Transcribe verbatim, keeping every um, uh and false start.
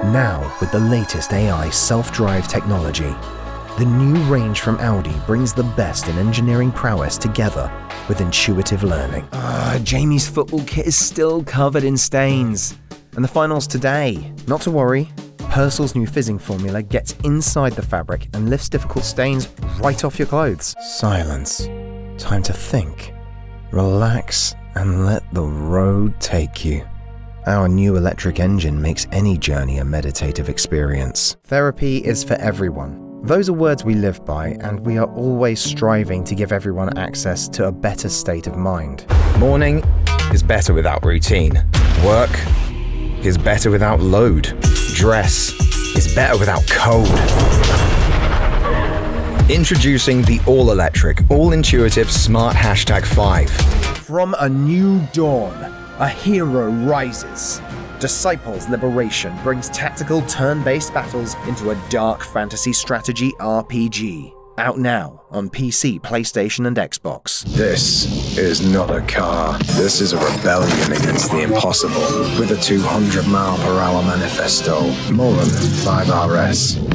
Now, with the latest A I self-drive technology, the new range from Audi brings the best in engineering prowess together with intuitive learning. Ah, Jamie's football kit is still covered in stains. And the final's today. Not to worry, Persil's new fizzing formula gets inside the fabric and lifts difficult stains right off your clothes. Silence. Time to think. Relax and let the road take you. Our new electric engine makes any journey a meditative experience. Therapy is for everyone. Those are words we live by, and we are always striving to give everyone access to a better state of mind. Morning is better without routine. Work is better without load. Dress is better without code. Introducing the all-electric, all-intuitive Smart Hashtag five. From a new dawn, a hero rises. Disciples Liberation brings tactical turn-based battles into a dark fantasy strategy R P G. Out now on P C, PlayStation and Xbox. This is not a car. This is a rebellion against the impossible with a two hundred mile per hour manifesto. Mullen five R S.